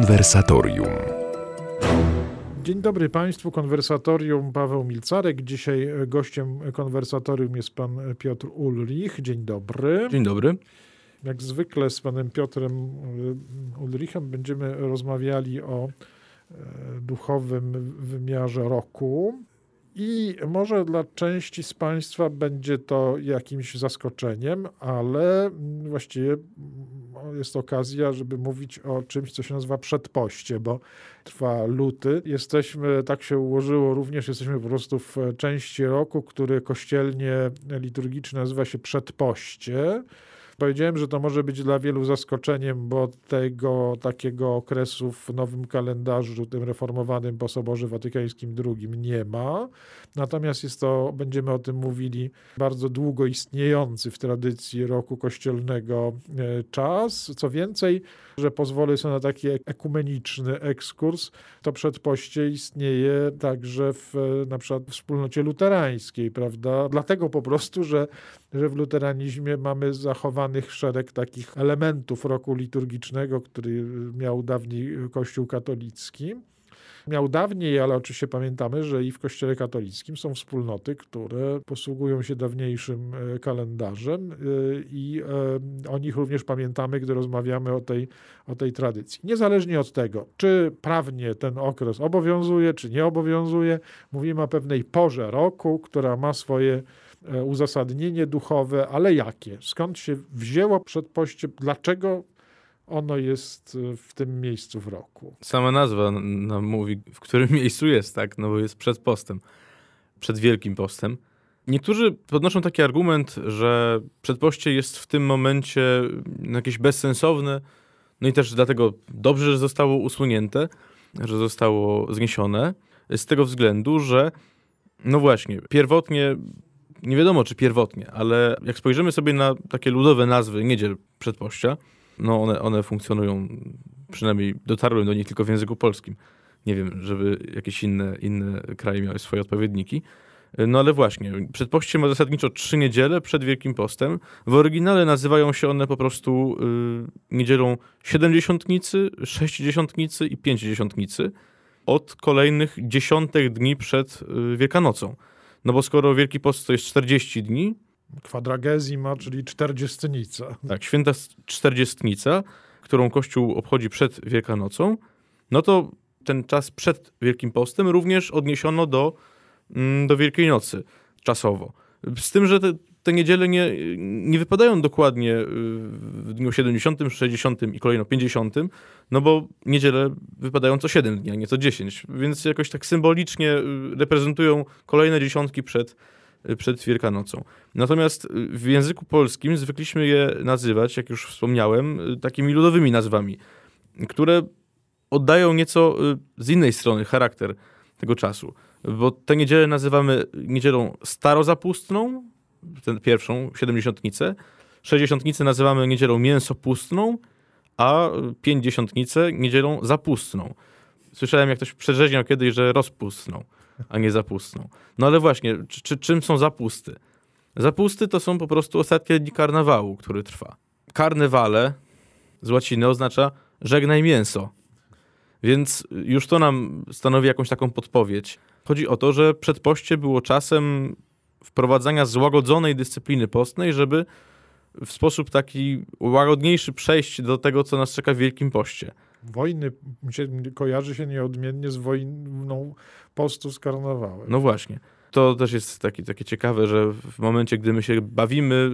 Konwersatorium. Dzień dobry Państwu, Konwersatorium, Paweł Milcarek. Dzisiaj gościem Konwersatorium jest pan Piotr Ulrich. Dzień dobry. Dzień dobry. Jak zwykle z panem Piotrem Ulrichem będziemy rozmawiali o duchowym wymiarze roku. I może dla części z Państwa będzie to jakimś zaskoczeniem, ale właściwie jest okazja, żeby mówić o czymś, co się nazywa przedpoście, bo trwa luty. Tak się ułożyło, również jesteśmy po prostu w części roku, który kościelnie liturgicznie nazywa się przedpoście. Powiedziałem, że to może być dla wielu zaskoczeniem, bo tego takiego okresu w nowym kalendarzu, tym reformowanym po Soborze Watykańskim II nie ma. Natomiast będziemy o tym mówili, bardzo długo istniejący w tradycji roku kościelnego czas. Co więcej, że pozwolę sobie na taki ekumeniczny ekskurs, to przedpoście istnieje także na przykład w wspólnocie luterańskiej, prawda? Dlatego po prostu, że w luteranizmie mamy zachowanych szereg takich elementów roku liturgicznego, który miał dawniej Kościół katolicki. Miał dawniej, ale oczywiście pamiętamy, że i w Kościele katolickim są wspólnoty, które posługują się dawniejszym kalendarzem i o nich również pamiętamy, gdy rozmawiamy o tej tradycji. Niezależnie od tego, czy prawnie ten okres obowiązuje, czy nie obowiązuje, mówimy o pewnej porze roku, która ma swoje uzasadnienie duchowe, ale jakie? Skąd się wzięło przedpoście? Dlaczego ono jest w tym miejscu w roku? Sama nazwa nam mówi, w którym miejscu jest, tak? No bo jest przed postem, przed Wielkim Postem. Niektórzy podnoszą taki argument, że przedpoście jest w tym momencie jakieś bezsensowne, no i też dlatego dobrze, że zostało usunięte, że zostało zniesione, z tego względu, że no właśnie, pierwotnie, nie wiadomo czy pierwotnie, ale jak spojrzymy sobie na takie ludowe nazwy niedziel przedpościa, no one funkcjonują, przynajmniej dotarłem do nich tylko w języku polskim. Nie wiem, żeby jakieś inne kraje miały swoje odpowiedniki. No ale właśnie, przedpoście ma zasadniczo 3 niedziele przed Wielkim Postem. W oryginale nazywają się one po prostu niedzielą Siedemdziesiątnicy, Sześćdziesiątnicy i Pięćdziesiątnicy od kolejnych 10 dni przed Wielkanocą. No bo skoro Wielki Post to jest 40 dni, Kwadragesima, czyli czterdziestnica. Tak, święta czterdziestnica, którą Kościół obchodzi przed Wielkanocą, no to ten czas przed Wielkim Postem również odniesiono do Wielkiej Nocy czasowo. Z tym, że te niedziele nie wypadają dokładnie w dniu 70, 60 i kolejno 50, no bo niedziele wypadają co 7 dni, a nie co 10, więc jakoś tak symbolicznie reprezentują kolejne dziesiątki przed Wielkanocą. Natomiast w języku polskim zwykliśmy je nazywać, jak już wspomniałem, takimi ludowymi nazwami, które oddają nieco z innej strony charakter tego czasu. Bo tę niedzielę nazywamy niedzielą starozapustną, tę pierwszą, siedemdziesiątnicę, sześćdziesiątnicę nazywamy niedzielą mięsopustną, a pięćdziesiątnicę niedzielą zapustną. Słyszałem, jak ktoś przedrzeźniał kiedyś, że rozpustną, a nie zapustną. No ale właśnie, czym są zapusty? Zapusty to są po prostu ostatnie dni karnawału, który trwa. Carnevale z łaciny oznacza żegnaj mięso. Więc już to nam stanowi jakąś taką podpowiedź. Chodzi o to, że przedpoście było czasem wprowadzania złagodzonej dyscypliny postnej, żeby w sposób taki łagodniejszy przejść do tego, co nas czeka w Wielkim Poście. Wojny kojarzy się nieodmiennie z wojną postu z karnawałem. No właśnie. To też jest takie ciekawe, że w momencie, gdy my się bawimy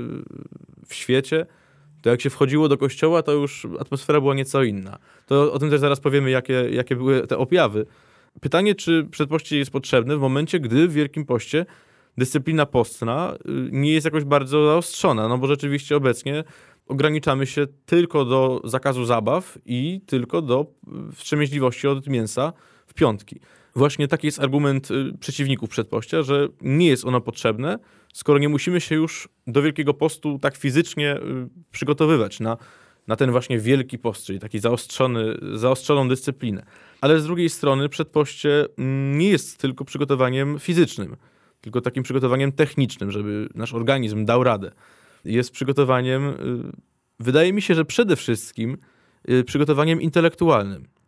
w świecie, to jak się wchodziło do kościoła, to już atmosfera była nieco inna. To o tym też zaraz powiemy, jakie były te objawy. Pytanie, czy przedpoście jest potrzebne w momencie, gdy w Wielkim Poście dyscyplina postna nie jest jakoś bardzo zaostrzona, no bo rzeczywiście obecnie ograniczamy się tylko do zakazu zabaw i tylko do wstrzemięźliwości od mięsa w piątki. Właśnie taki jest argument przeciwników przedpościa, że nie jest ono potrzebne, skoro nie musimy się już do Wielkiego Postu tak fizycznie przygotowywać na ten właśnie Wielki Post, czyli taki zaostrzoną dyscyplinę. Ale z drugiej strony przedpoście nie jest tylko przygotowaniem fizycznym, tylko takim przygotowaniem technicznym, żeby nasz organizm dał radę. Jest przygotowaniem, wydaje mi się, że przede wszystkim przygotowaniem intelektualnym.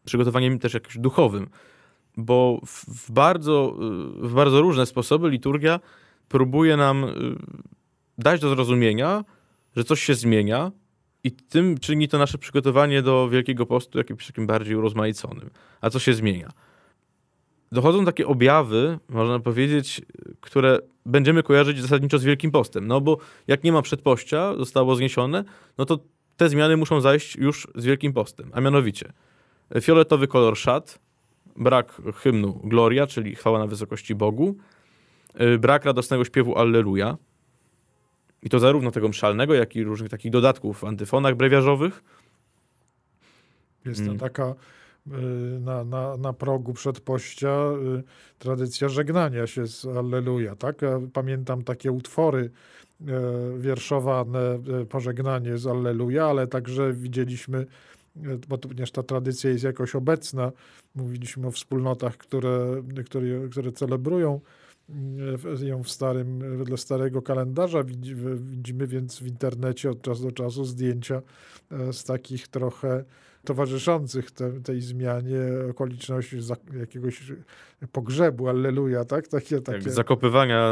przygotowaniem też jakimś duchowym, bo w bardzo różne sposoby liturgia próbuje nam dać do zrozumienia, że coś się zmienia i tym czyni to nasze przygotowanie do Wielkiego Postu jakimś takim bardziej urozmaiconym. A co się zmienia? Dochodzą takie objawy, można powiedzieć, które będziemy kojarzyć zasadniczo z Wielkim Postem. No bo jak nie ma przedpościa, zostało zniesione, no to te zmiany muszą zajść już z Wielkim Postem. A mianowicie fioletowy kolor szat, brak hymnu Gloria, czyli chwała na wysokości Bogu, brak radosnego śpiewu Alleluja. I to zarówno tego mszalnego, jak i różnych takich dodatków w antyfonach brewiarzowych. Jest to taka na progu przedpościa tradycja żegnania się z Alleluja. Tak? Ja pamiętam takie utwory wierszowane, pożegnanie z Alleluja, ale także widzieliśmy, bo również ta tradycja jest jakoś obecna, mówiliśmy o wspólnotach, które celebrują ją wedle starego kalendarza. Widzimy więc w internecie od czasu do czasu zdjęcia z takich trochę towarzyszących tej zmianie okoliczności jakiegoś pogrzebu, alleluja, tak? Takie. Zakopywania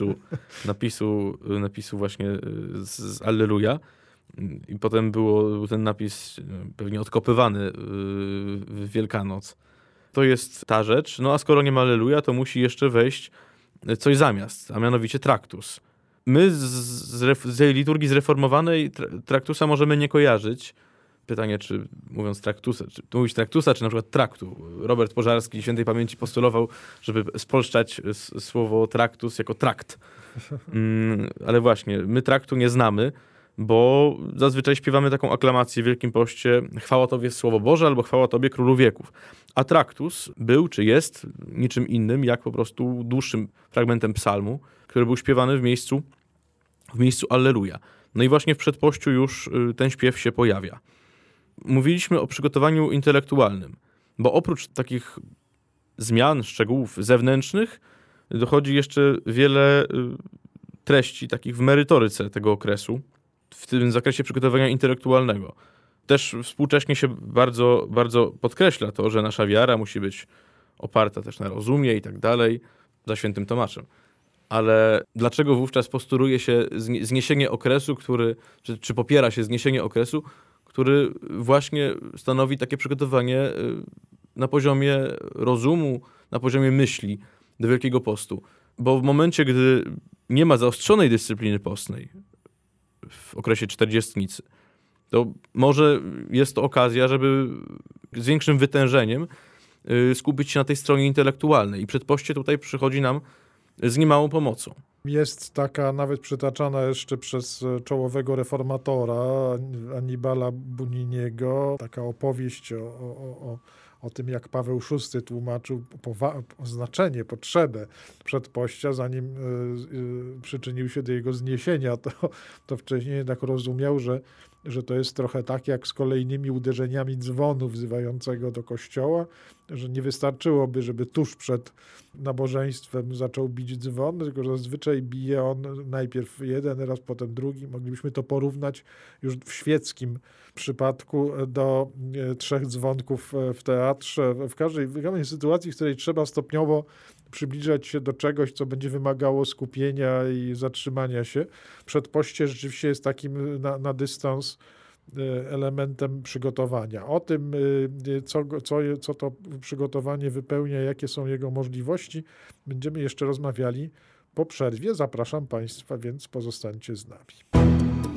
napisu właśnie z Alleluja. I potem był ten napis pewnie odkopywany w Wielkanoc. To jest ta rzecz. No a skoro nie ma Alleluja, to musi jeszcze wejść coś zamiast, a mianowicie traktus. My z liturgii zreformowanej traktusa możemy nie kojarzyć. Pytanie, czy mówiąc traktusa, czy mówić traktusa, czy na przykład traktu. Robert Pożarski świętej pamięci postulował, żeby spolszczać słowo traktus jako trakt. Ale właśnie, my traktu nie znamy, bo zazwyczaj śpiewamy taką aklamację w Wielkim Poście: chwała Tobie Słowo Boże, albo chwała Tobie Królu Wieków. A traktus był, czy jest niczym innym, jak po prostu dłuższym fragmentem psalmu, który był śpiewany w miejscu Alleluja. No i właśnie w przedpościu już ten śpiew się pojawia. Mówiliśmy o przygotowaniu intelektualnym, bo oprócz takich zmian, szczegółów zewnętrznych dochodzi jeszcze wiele treści takich w merytoryce tego okresu, w tym zakresie przygotowania intelektualnego. Też współcześnie się bardzo, bardzo podkreśla to, że nasza wiara musi być oparta też na rozumie i tak dalej, za świętym Tomaszem. Ale dlaczego wówczas postuluje się zniesienie okresu, czy popiera się zniesienie okresu, który właśnie stanowi takie przygotowanie na poziomie rozumu, na poziomie myśli do Wielkiego Postu? Bo w momencie, gdy nie ma zaostrzonej dyscypliny postnej w okresie czterdziestnicy, to może jest to okazja, żeby z większym wytężeniem skupić się na tej stronie intelektualnej. I przedpoście tutaj przychodzi nam z niemałą pomocą. Jest taka nawet przytaczana jeszcze przez czołowego reformatora Annibala Buniniego, taka opowieść o tym, jak Paweł VI tłumaczył znaczenie, potrzebę przedpościa, zanim przyczynił się do jego zniesienia, to wcześniej jednak rozumiał, że to jest trochę tak jak z kolejnymi uderzeniami dzwonu wzywającego do kościoła, że nie wystarczyłoby, żeby tuż przed nabożeństwem zaczął bić dzwon, tylko że zazwyczaj bije on najpierw jeden, raz potem drugi. Moglibyśmy to porównać już w świeckim przypadku do 3 dzwonków w teatrze. W każdej sytuacji, w której trzeba stopniowo przybliżać się do czegoś, co będzie wymagało skupienia i zatrzymania się. Przedpoście rzeczywiście jest takim na dystans elementem przygotowania. O tym, co to przygotowanie wypełnia, jakie są jego możliwości, będziemy jeszcze rozmawiali po przerwie. Zapraszam Państwa, więc pozostańcie z nami.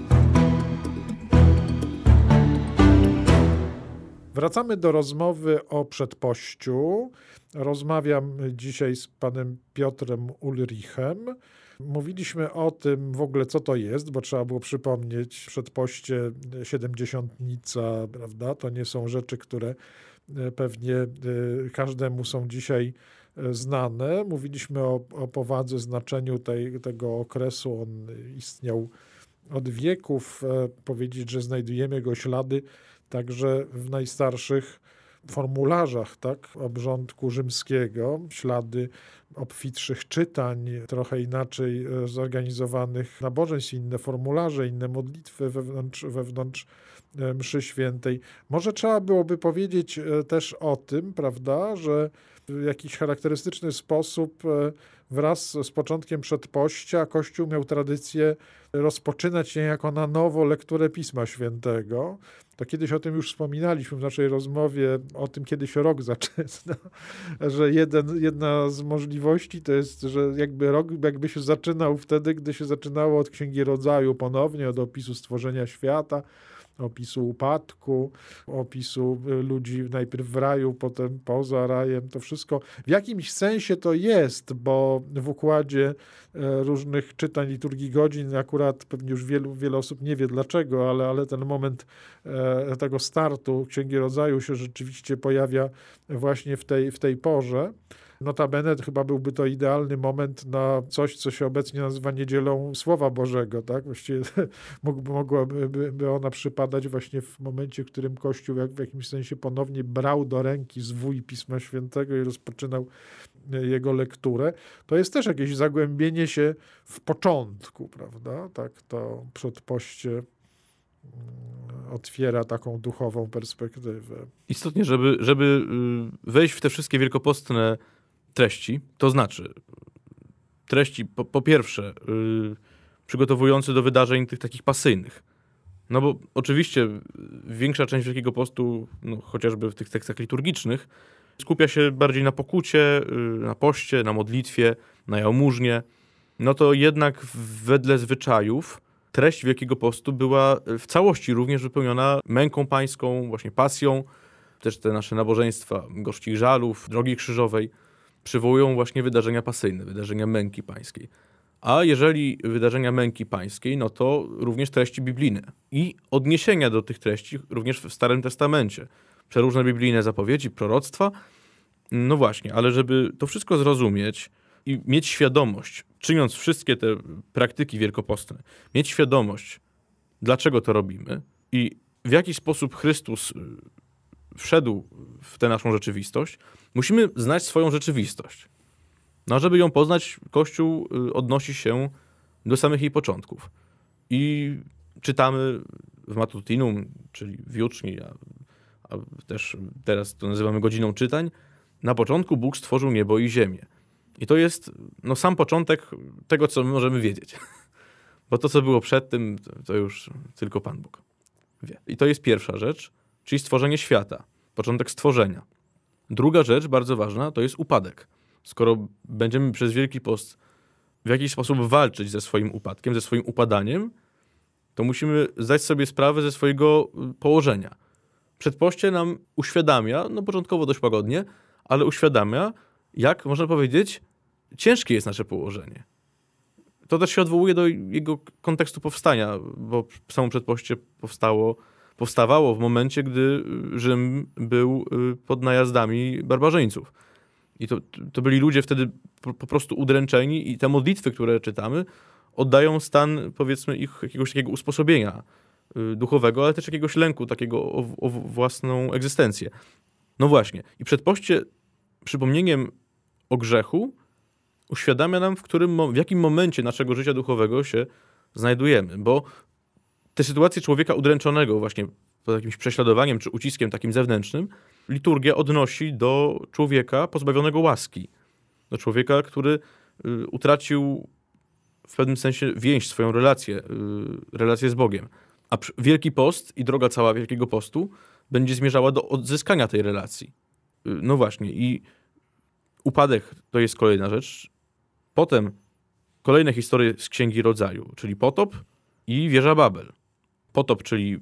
Wracamy do rozmowy o przedpościu. Rozmawiam dzisiaj z panem Piotrem Ulrichem. Mówiliśmy o tym w ogóle, co to jest, bo trzeba było przypomnieć przedpoście, siedemdziesiątnica, prawda? To nie są rzeczy, które pewnie każdemu są dzisiaj znane. Mówiliśmy o powadze, znaczeniu tego okresu. On istniał od wieków. Powiedzieć, że znajdujemy jego ślady także w najstarszych formularzach, tak, obrządku rzymskiego, ślady obfitszych czytań, trochę inaczej zorganizowanych nabożeństw, inne formularze, inne modlitwy wewnątrz mszy świętej. Może trzeba byłoby powiedzieć też o tym, prawda, że w jakiś charakterystyczny sposób wraz z początkiem przedpościa Kościół miał tradycję rozpoczynać niejako na nowo lekturę Pisma Świętego. To kiedyś o tym już wspominaliśmy w naszej rozmowie o tym, kiedy się rok zaczyna, że jedna z możliwości to jest, że rok jakby się zaczynał wtedy, gdy się zaczynało od Księgi Rodzaju ponownie, od opisu stworzenia świata, opisu upadku, opisu ludzi najpierw w raju, potem poza rajem. To wszystko w jakimś sensie to jest, bo w układzie różnych czytań liturgii godzin akurat pewnie już wiele osób nie wie dlaczego, ale ten moment tego startu Księgi Rodzaju się rzeczywiście pojawia właśnie w tej porze. Notabene chyba byłby to idealny moment na coś, co się obecnie nazywa Niedzielą Słowa Bożego, tak? Właściwie mogłaby ona przypadać właśnie w momencie, w którym Kościół w jakimś sensie ponownie brał do ręki zwój Pisma Świętego i rozpoczynał jego lekturę. To jest też jakieś zagłębienie się w początku, prawda? Tak to przedpoście otwiera taką duchową perspektywę. Istotnie, żeby wejść w te wszystkie wielkopostne treści, to znaczy treści po pierwsze przygotowujące do wydarzeń tych takich pasyjnych. No bo oczywiście większa część Wielkiego Postu, chociażby w tych tekstach liturgicznych, skupia się bardziej na pokucie, na poście, na modlitwie, na jałmużnie. No to jednak wedle zwyczajów treść Wielkiego Postu była w całości również wypełniona męką pańską, właśnie pasją. Też te nasze nabożeństwa gorzkich żalów, drogi krzyżowej przywołują właśnie wydarzenia pasyjne, wydarzenia męki pańskiej. A jeżeli wydarzenia męki pańskiej, no to również treści biblijne i odniesienia do tych treści również w Starym Testamencie. Przeróżne biblijne zapowiedzi, proroctwa. No właśnie, ale żeby to wszystko zrozumieć i mieć świadomość, czyniąc wszystkie te praktyki wielkopostne, mieć świadomość, dlaczego to robimy i w jaki sposób Chrystus wszedł w tę naszą rzeczywistość, musimy znać swoją rzeczywistość. No a żeby ją poznać, Kościół odnosi się do samych jej początków. I czytamy w Matutinum, czyli w juczni, a też teraz to nazywamy godziną czytań, na początku Bóg stworzył niebo i ziemię. I to jest sam początek tego, co my możemy wiedzieć. Bo to, co było przed tym, to już tylko Pan Bóg wie. I to jest pierwsza rzecz, czyli stworzenie świata, początek stworzenia. Druga rzecz, bardzo ważna, to jest upadek. Skoro będziemy przez Wielki Post w jakiś sposób walczyć ze swoim upadkiem, ze swoim upadaniem, to musimy zdać sobie sprawę ze swojego położenia. Przedpoście nam uświadamia, początkowo dość łagodnie, ale uświadamia, jak, można powiedzieć, ciężkie jest nasze położenie. To też się odwołuje do jego kontekstu powstania, bo samo przedpoście powstawało w momencie, gdy Rzym był pod najazdami barbarzyńców. I to byli ludzie wtedy po prostu udręczeni i te modlitwy, które czytamy, oddają stan, powiedzmy, ich jakiegoś takiego usposobienia duchowego, ale też jakiegoś lęku takiego o własną egzystencję. No właśnie. I przedpoście przypomnieniem o grzechu uświadamia nam, w jakim momencie naszego życia duchowego się znajdujemy. Bo te sytuacje człowieka udręczonego właśnie pod jakimś prześladowaniem czy uciskiem takim zewnętrznym, liturgia odnosi do człowieka pozbawionego łaski. Do człowieka, który utracił w pewnym sensie więź, swoją relację z Bogiem. A Wielki Post i droga cała Wielkiego Postu będzie zmierzała do odzyskania tej relacji. No właśnie. I upadek to jest kolejna rzecz. Potem kolejne historie z Księgi Rodzaju, czyli potop i wieża Babel. Potop, czyli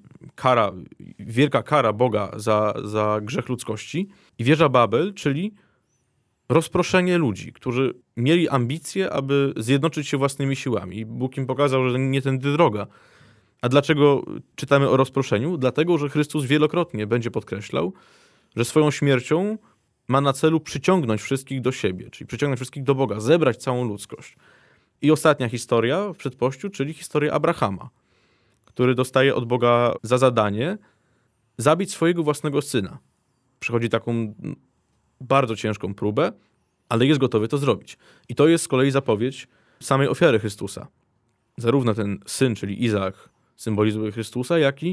wielka kara Boga za grzech ludzkości. I wieża Babel, czyli rozproszenie ludzi, którzy mieli ambicje, aby zjednoczyć się własnymi siłami. I Bóg im pokazał, że nie tędy droga. A dlaczego czytamy o rozproszeniu? Dlatego, że Chrystus wielokrotnie będzie podkreślał, że swoją śmiercią ma na celu przyciągnąć wszystkich do siebie, czyli przyciągnąć wszystkich do Boga, zebrać całą ludzkość. I ostatnia historia w przedpościu, czyli historia Abrahama, który dostaje od Boga za zadanie zabić swojego własnego syna. Przychodzi taką bardzo ciężką próbę, ale jest gotowy to zrobić. I to jest z kolei zapowiedź samej ofiary Chrystusa. Zarówno ten syn, czyli Izaak, symbolizuje Chrystusa, jak i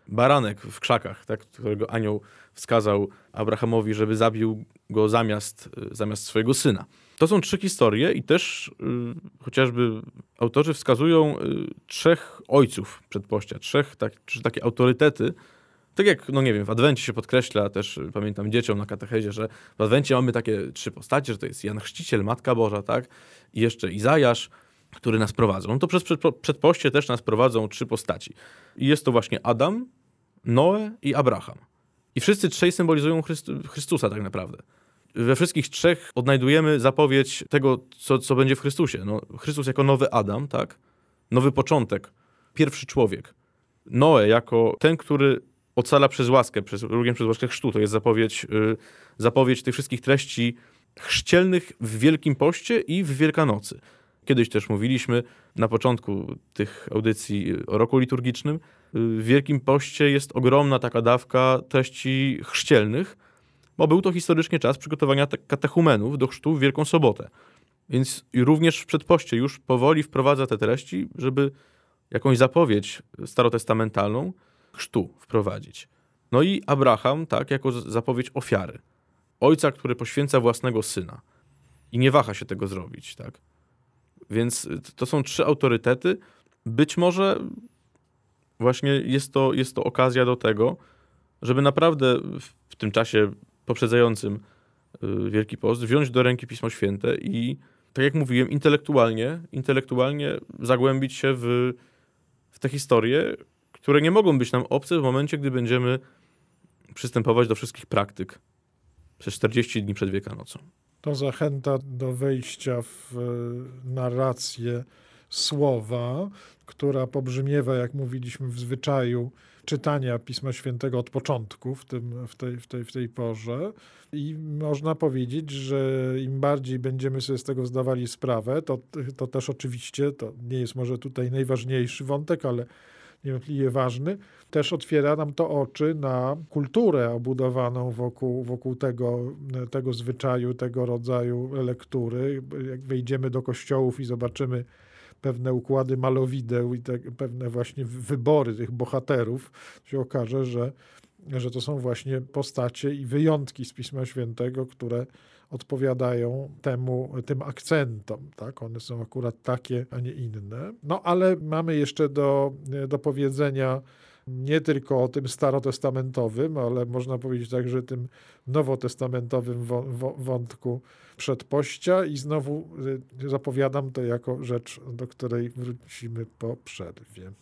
baranek w krzakach, tak, którego anioł wskazał Abrahamowi, żeby zabił go zamiast swojego syna. To są 3 historie i też chociażby autorzy wskazują 3 ojców przedpościa, 3 takie autorytety. Tak jak, no nie wiem, w Adwencie się podkreśla, też pamiętam dzieciom na katechezie, że w Adwencie mamy takie 3 postacie, że to jest Jan Chrzciciel, Matka Boża, tak? I jeszcze Izajasz, który nas prowadzą. No to przez przedpoście też nas prowadzą 3 postaci. I jest to właśnie Adam, Noe i Abraham. I wszyscy 3 symbolizują Chrystusa tak naprawdę. We wszystkich 3 odnajdujemy zapowiedź tego, co będzie w Chrystusie. No, Chrystus jako nowy Adam, tak? Nowy początek, pierwszy człowiek. Noe jako ten, który ocala przez łaskę, również przez łaskę chrztu. To jest zapowiedź tych wszystkich treści chrzcielnych w Wielkim Poście i w Wielkanocy. Kiedyś też mówiliśmy na początku tych audycji o roku liturgicznym. W Wielkim Poście jest ogromna taka dawka treści chrzcielnych, bo był to historycznie czas przygotowania katechumenów do chrztu w Wielką Sobotę. Więc również w przedpoście już powoli wprowadza te treści, żeby jakąś zapowiedź starotestamentalną chrztu wprowadzić. No i Abraham, tak, jako zapowiedź ofiary. Ojca, który poświęca własnego syna i nie waha się tego zrobić, tak. Więc to są 3 autorytety. Być może właśnie jest to okazja do tego, żeby naprawdę w tym czasie poprzedzającym Wielki Post wziąć do ręki Pismo Święte i, tak jak mówiłem, intelektualnie zagłębić się w te historie, które nie mogą być nam obce w momencie, gdy będziemy przystępować do wszystkich praktyk przez 40 dni przed Wielkanocą. To zachęta do wejścia w narrację słowa, która pobrzmiewa, jak mówiliśmy, w zwyczaju czytania Pisma Świętego od początku w tej porze. I można powiedzieć, że im bardziej będziemy sobie z tego zdawali sprawę, to też oczywiście, to nie jest może tutaj najważniejszy wątek, ale niewątpliwie ważny, też otwiera nam to oczy na kulturę obudowaną wokół tego zwyczaju, tego rodzaju lektury. Jak wejdziemy do kościołów i zobaczymy pewne układy malowideł i pewne właśnie wybory tych bohaterów, się okaże, że to są właśnie postacie i wyjątki z Pisma Świętego, które odpowiadają tym akcentom. Tak? One są akurat takie, a nie inne. No ale mamy jeszcze do powiedzenia nie tylko o tym starotestamentowym, ale można powiedzieć także tym nowotestamentowym wątku przedpościa i znowu zapowiadam to jako rzecz, do której wrócimy po przerwie.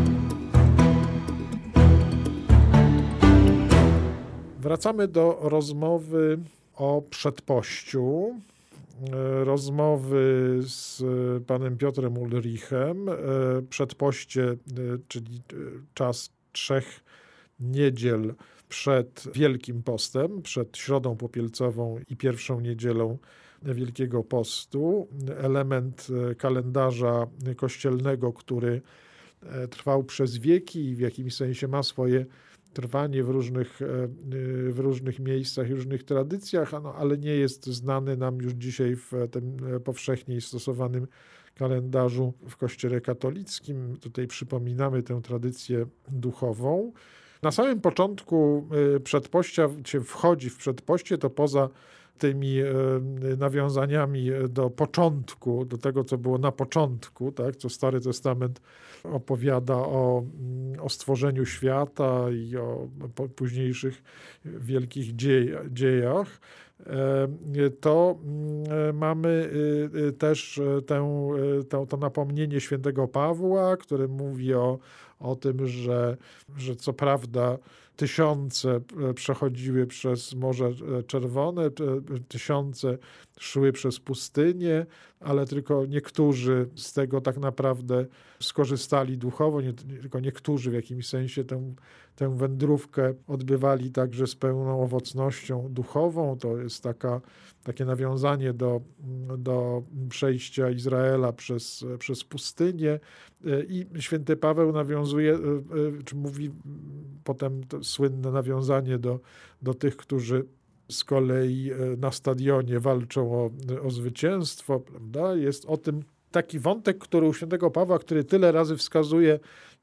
Wracamy do rozmowy o przedpościu, rozmowy z panem Piotrem Ulrichem. Przedpoście, czyli czas 3 niedziel przed Wielkim Postem, przed Środą Popielcową i pierwszą niedzielą Wielkiego Postu. Element kalendarza kościelnego, który trwał przez wieki i w jakimś sensie ma swoje trwanie w różnych miejscach i różnych tradycjach, ale nie jest znany nam już dzisiaj w tym powszechnie stosowanym kalendarzu w Kościele katolickim. Tutaj przypominamy tę tradycję duchową. Na samym początku przedpościa wchodzi w przedpoście, to poza tymi nawiązaniami do początku, do tego, co było na początku, tak, co Stary Testament opowiada o stworzeniu świata i o późniejszych wielkich dziejach, to mamy też to napomnienie świętego Pawła, który mówi o tym, że co prawda tysiące przechodziły przez Morze Czerwone, tysiące szły przez pustynię, ale tylko niektórzy z tego tak naprawdę skorzystali duchowo, nie tylko niektórzy w jakimś sensie tę wędrówkę odbywali także z pełną owocnością duchową. To jest takie nawiązanie do przejścia Izraela przez pustynię. I święty Paweł nawiązuje, czy mówi potem to słynne nawiązanie do tych, którzy z kolei na stadionie walczą o zwycięstwo, prawda? Jest o tym taki wątek, który u świętego Pawła, który tyle razy wskazuje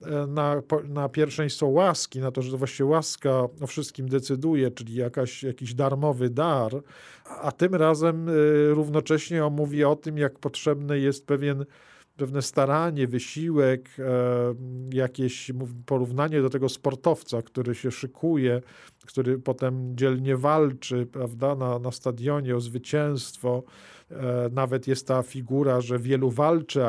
na pierwszeństwo łaski, na to, że to właściwie łaska o wszystkim decyduje, czyli jakiś darmowy dar, a tym razem równocześnie on mówi o tym, jak potrzebne jest pewne staranie, wysiłek, jakieś porównanie do tego sportowca, który się szykuje, który potem dzielnie walczy, prawda, na stadionie o zwycięstwo. Nawet jest ta figura, że wielu walczy,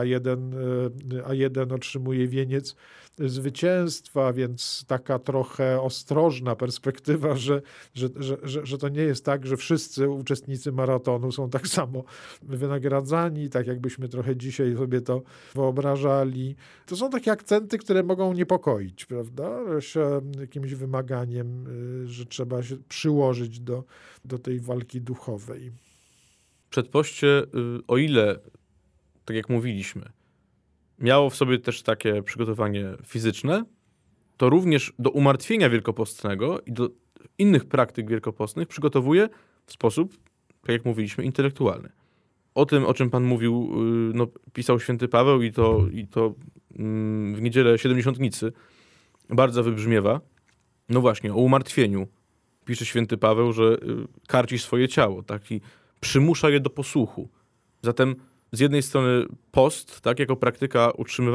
a jeden otrzymuje wieniec zwycięstwa, więc taka trochę ostrożna perspektywa, że to nie jest tak, że wszyscy uczestnicy maratonu są tak samo wynagradzani, tak jakbyśmy trochę dzisiaj sobie to wyobrażali. To są takie akcenty, które mogą niepokoić, prawda? Jakimś wymaganiem, że trzeba się przyłożyć do tej walki duchowej. Przedpoście, o ile, tak jak mówiliśmy, miało w sobie też takie przygotowanie fizyczne, to również do umartwienia wielkopostnego i do innych praktyk wielkopostnych przygotowuje w sposób, tak jak mówiliśmy, intelektualny. O tym, o czym pan mówił, pisał święty Paweł i to w niedzielę Siedemdziesiątnicy bardzo wybrzmiewa. No właśnie, o umartwieniu pisze święty Paweł, że karci swoje ciało, tak, i przymusza je do posłuchu. Zatem z jednej strony post, tak, jako praktyka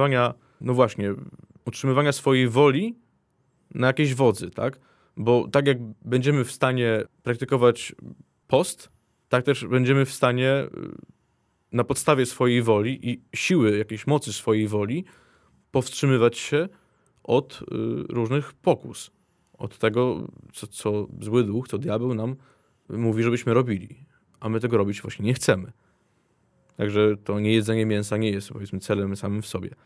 utrzymywania swojej woli na jakiejś wodzy, tak? Bo tak jak będziemy w stanie praktykować post, tak też będziemy w stanie na podstawie swojej woli i siły, jakiejś mocy swojej woli powstrzymywać się od różnych pokus. Od tego, co zły duch, co diabeł nam mówi, żebyśmy robili. A my tego robić właśnie nie chcemy. Także to niejedzenie mięsa nie jest, powiedzmy, celem samym w sobie.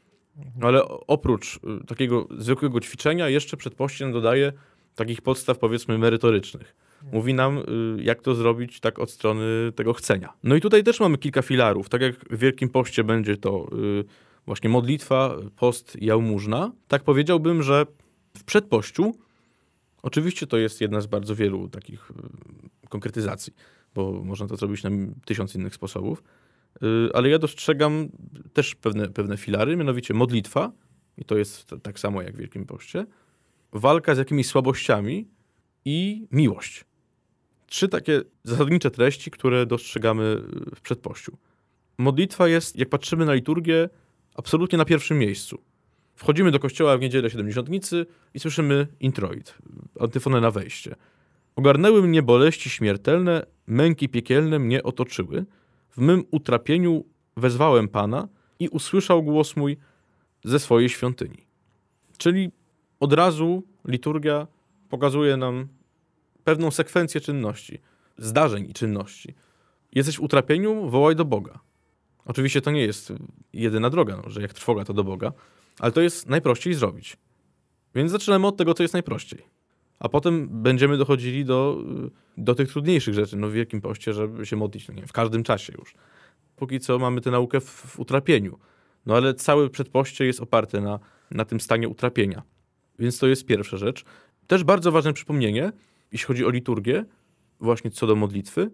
Ale oprócz takiego zwykłego ćwiczenia jeszcze przedpoście nam dodaje takich podstaw, powiedzmy, merytorycznych. Mówi nam, jak to zrobić tak od strony tego chcenia. No i tutaj też mamy kilka filarów. Tak jak w Wielkim Poście będzie to właśnie modlitwa, post i jałmużna. Tak powiedziałbym, że w przedpościu, oczywiście to jest jedna z bardzo wielu takich konkretyzacji, bo można to zrobić na 1000 innych sposobów, ale ja dostrzegam też pewne filary, mianowicie modlitwa, i to jest tak samo jak w Wielkim Poście, walka z jakimiś słabościami i miłość. 3 takie zasadnicze treści, które dostrzegamy w przedpościu. Modlitwa jest, jak patrzymy na liturgię, absolutnie na pierwszym miejscu. Wchodzimy do kościoła w niedzielę Siedemdziesiątnicy i słyszymy introit, antyfonę na wejście. Ogarnęły mnie boleści śmiertelne, męki piekielne mnie otoczyły. W mym utrapieniu wezwałem Pana i usłyszał głos mój ze swojej świątyni. Czyli od razu liturgia pokazuje nam pewną sekwencję czynności, zdarzeń i czynności. Jesteś w utrapieniu, wołaj do Boga. Oczywiście to nie jest jedyna droga, że jak trwoga to do Boga, ale to jest najprościej zrobić. Więc zaczynamy od tego, co jest najprościej. A potem będziemy dochodzili do tych trudniejszych rzeczy, w Wielkim Poście, żeby się modlić, w każdym czasie już. Póki co mamy tę naukę w utrapieniu. Ale całe przedpoście jest oparte na tym stanie utrapienia. Więc to jest pierwsza rzecz. Też bardzo ważne przypomnienie, jeśli chodzi o liturgię, właśnie co do modlitwy,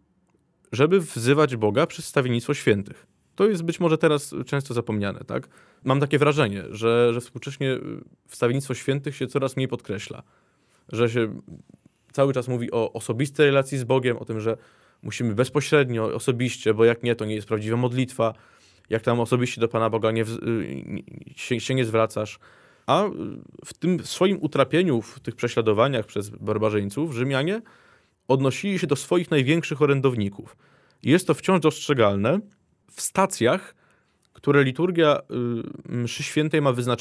żeby wzywać Boga przez stawiennictwo świętych. To jest być może teraz często zapomniane, tak? Mam takie wrażenie, że współcześnie wstawiennictwo świętych się coraz mniej podkreśla. Że się cały czas mówi o osobistej relacji z Bogiem, o tym, że musimy bezpośrednio, osobiście, bo jak nie, to nie jest prawdziwa modlitwa. Jak tam osobiście do Pana Boga się nie zwracasz. A w tym swoim utrapieniu, w tych prześladowaniach przez barbarzyńców, Rzymianie odnosili się do swoich największych orędowników. I jest to wciąż dostrzegalne w stacjach, które liturgia mszy świętej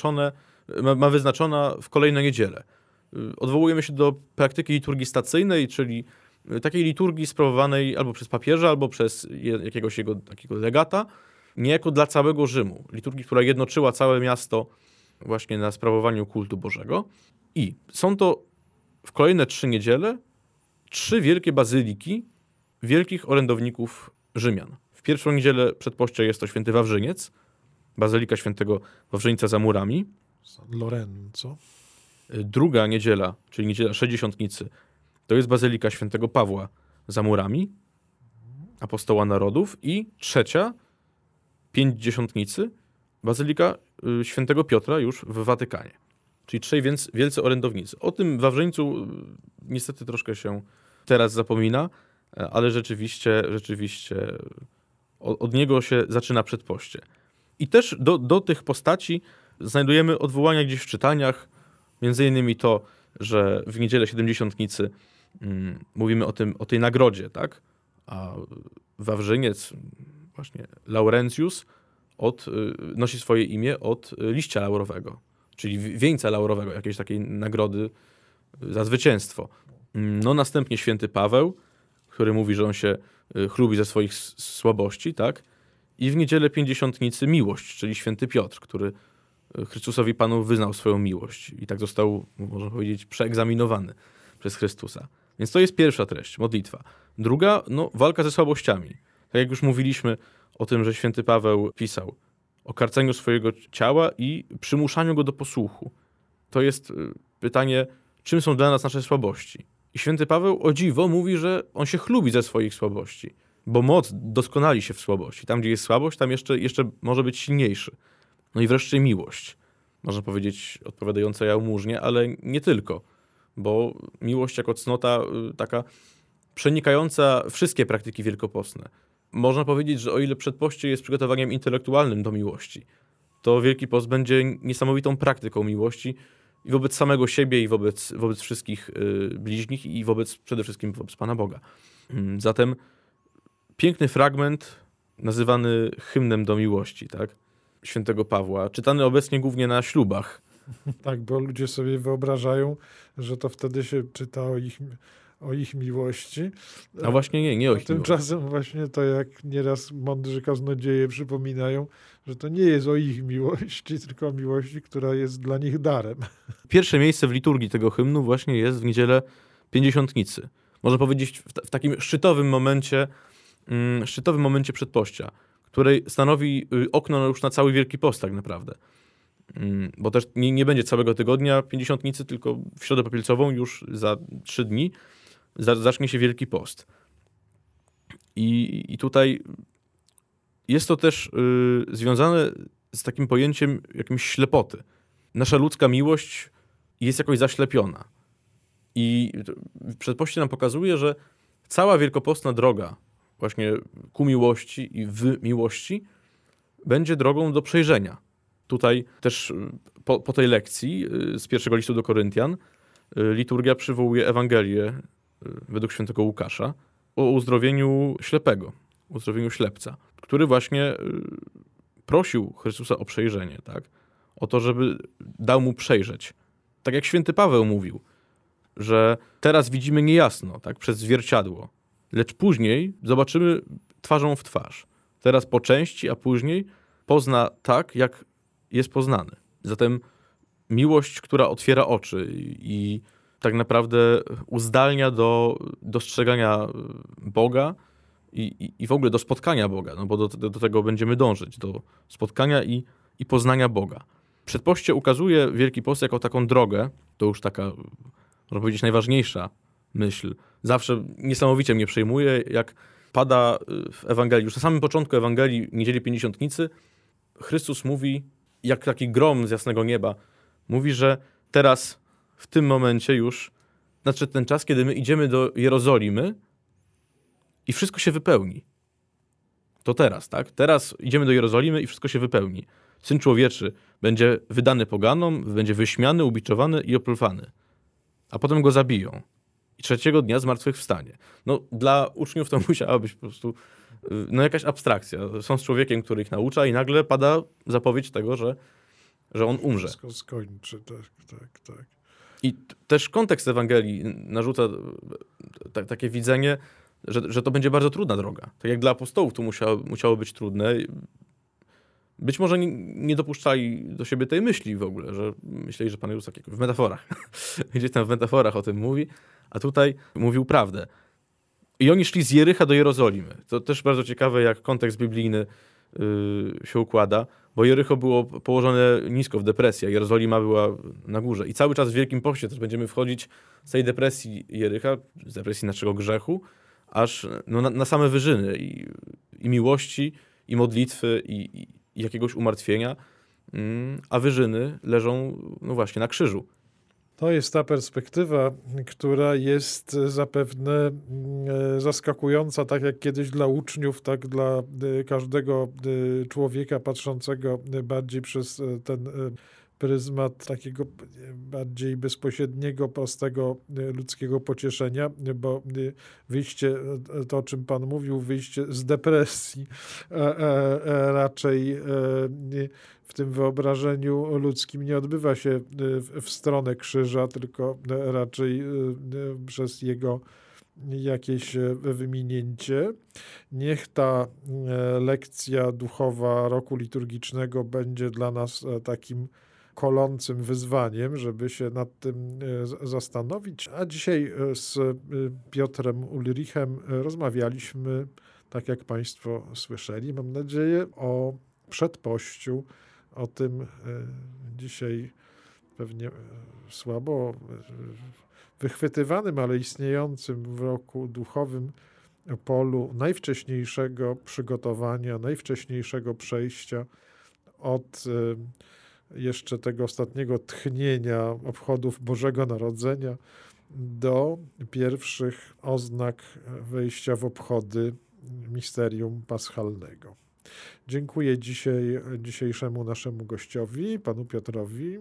ma wyznaczona w kolejne niedzielę. Odwołujemy się do praktyki liturgii stacyjnej, czyli takiej liturgii sprawowanej albo przez papieża, albo przez jakiegoś jego takiego legata, niejako dla całego Rzymu. Liturgii, która jednoczyła całe miasto właśnie na sprawowaniu kultu Bożego. I są to w kolejne 3 niedziele 3 wielkie bazyliki wielkich orędowników Rzymian. W pierwszą niedzielę przedpościa jest to święty Wawrzyniec, bazylika świętego Wawrzyńca za murami. San Lorenzo. Druga niedziela, czyli niedziela Sześćdziesiątnicy, to jest bazylika świętego Pawła za murami, apostoła narodów. I trzecia Pięćdziesiątnicy, bazylika świętego Piotra już w Watykanie. Czyli trzej wielcy orędownicy. O tym Wawrzeńcu niestety troszkę się teraz zapomina, ale rzeczywiście od niego się zaczyna przedpoście. I też do tych postaci znajdujemy odwołania gdzieś w czytaniach, między innymi to, że w niedzielę Siedemdziesiątnicy mówimy o tej nagrodzie, tak? A Wawrzyniec, właśnie Laurencjus, nosi swoje imię od liścia laurowego, czyli wieńca laurowego, jakiejś takiej nagrody za zwycięstwo. No następnie święty Paweł, który mówi, że on się chlubi ze swoich słabości, tak? I w niedzielę Pięćdziesiątnicy miłość, czyli święty Piotr, który Chrystusowi Panu wyznał swoją miłość i tak został, można powiedzieć, przeegzaminowany przez Chrystusa. Więc to jest pierwsza treść, modlitwa. Druga, walka ze słabościami. Tak jak już mówiliśmy o tym, że święty Paweł pisał o karceniu swojego ciała i przymuszaniu go do posłuchu. To jest pytanie, czym są dla nas nasze słabości. I święty Paweł, o dziwo, mówi, że on się chlubi ze swoich słabości, bo moc doskonali się w słabości. Tam, gdzie jest słabość, tam jeszcze może być silniejszy. No i wreszcie miłość. Można powiedzieć odpowiadająca jałmużnie, ale nie tylko. Bo miłość jako cnota taka przenikająca wszystkie praktyki wielkopostne. Można powiedzieć, że o ile przedpoście jest przygotowaniem intelektualnym do miłości, to Wielki Post będzie niesamowitą praktyką miłości i wobec samego siebie, i wobec wszystkich bliźnich, i przede wszystkim wobec Pana Boga. Zatem piękny fragment nazywany hymnem do miłości, tak? Świętego Pawła, czytany obecnie głównie na ślubach. Tak, bo ludzie sobie wyobrażają, że to wtedy się czyta o ich miłości. A właśnie nie o ich Tymczasem miłości. właśnie to, jak nieraz mądrzy kaznodzieje przypominają, że to nie jest o ich miłości, tylko o miłości, która jest dla nich darem. Pierwsze miejsce w liturgii tego hymnu właśnie jest w niedzielę Pięćdziesiątnicy. Można powiedzieć w takim szczytowym momencie przedpościa, której stanowi okno już na cały Wielki Post tak naprawdę. Bo też nie będzie całego tygodnia Pięćdziesiątnicy, tylko w Środę Popielcową już za 3 dni zacznie się Wielki Post. I tutaj jest to też związane z takim pojęciem jakimś ślepoty. Nasza ludzka miłość jest jakoś zaślepiona. I przedpoście nam pokazuje, że cała wielkopostna droga właśnie ku miłości i w miłości będzie drogą do przejrzenia. Tutaj też po tej lekcji z pierwszego listu do Koryntian liturgia przywołuje Ewangelię według świętego Łukasza o uzdrowieniu ślepego, uzdrowieniu ślepca, który właśnie prosił Chrystusa o przejrzenie, tak? O to, żeby dał mu przejrzeć. Tak jak święty Paweł mówił, że teraz widzimy niejasno, tak? Przez zwierciadło, lecz później zobaczymy twarzą w twarz. Teraz po części, a później pozna tak, jak jest poznany. Zatem miłość, która otwiera oczy i tak naprawdę uzdalnia do dostrzegania Boga i w ogóle do spotkania Boga, no bo do tego będziemy dążyć, do spotkania i poznania Boga. Przedpoście ukazuje Wielki Post jako taką drogę, to już taka, można powiedzieć, najważniejsza myśl. Zawsze niesamowicie mnie przejmuje, jak pada w Ewangelii, już na samym początku Ewangelii Niedzieli Pięćdziesiątnicy, Chrystus mówi, jak taki grom z jasnego nieba, mówi, że teraz, w tym momencie już nadszedł ten czas, kiedy my idziemy do Jerozolimy i wszystko się wypełni. To teraz, tak? Teraz idziemy do Jerozolimy i wszystko się wypełni. Syn Człowieczy będzie wydany poganom, będzie wyśmiany, ubiczowany i opluwany. A potem go zabiją. I 3. dnia zmartwychwstanie. No, dla uczniów to musiała być po prostu jakaś abstrakcja. Są z człowiekiem, który ich naucza i nagle pada zapowiedź tego, że on umrze. Wszystko skończy, tak. I też kontekst Ewangelii narzuca takie widzenie, że to będzie bardzo trudna droga. Tak jak dla apostołów to musiało być trudne. Być może nie dopuszczali do siebie tej myśli w ogóle, że myśleli, że Pan Jezus tak jak w metaforach. Gdzieś tam w metaforach o tym mówi, a tutaj mówił prawdę. I oni szli z Jericha do Jerozolimy. To też bardzo ciekawe, jak kontekst biblijny się układa, bo Jericho było położone nisko w depresji, a Jerozolima była na górze. I cały czas w Wielkim Poście też będziemy wchodzić z tej depresji Jericha, z depresji naszego grzechu, aż na same wyżyny i miłości i modlitwy, i jakiegoś umartwienia, a wyżyny leżą no właśnie na krzyżu. To jest ta perspektywa, która jest zapewne zaskakująca, tak jak kiedyś dla uczniów, tak dla każdego człowieka patrzącego bardziej przez ten pryzmat takiego bardziej bezpośredniego, prostego ludzkiego pocieszenia, bo wyjście, to o czym Pan mówił, wyjście z depresji raczej w tym wyobrażeniu ludzkim nie odbywa się w stronę krzyża, tylko raczej przez jego jakieś wyminięcie. Niech ta lekcja duchowa roku liturgicznego będzie dla nas takim kolącym wyzwaniem, żeby się nad tym zastanowić. A dzisiaj z Piotrem Ulrichem rozmawialiśmy, tak jak Państwo słyszeli, mam nadzieję, o przedpościu, o tym dzisiaj pewnie słabo wychwytywanym, ale istniejącym w roku duchowym polu najwcześniejszego przygotowania, najwcześniejszego przejścia od jeszcze tego ostatniego tchnienia obchodów Bożego Narodzenia do pierwszych oznak wejścia w obchody misterium paschalnego. Dziękuję dzisiejszemu naszemu gościowi, panu Piotrowi,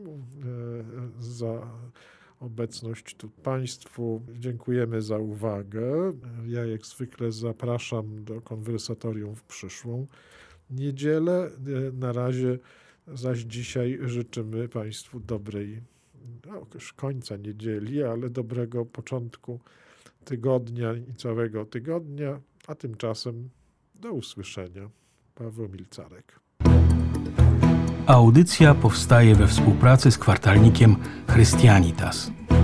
za obecność tu Państwu. Dziękujemy za uwagę. Ja jak zwykle zapraszam do konwersatorium w przyszłą niedzielę. Na razie zaś dzisiaj życzymy Państwu dobrej, już końca niedzieli, ale dobrego początku tygodnia i całego tygodnia, a tymczasem do usłyszenia. Paweł Milcarek. Audycja powstaje we współpracy z kwartalnikiem Christianitas.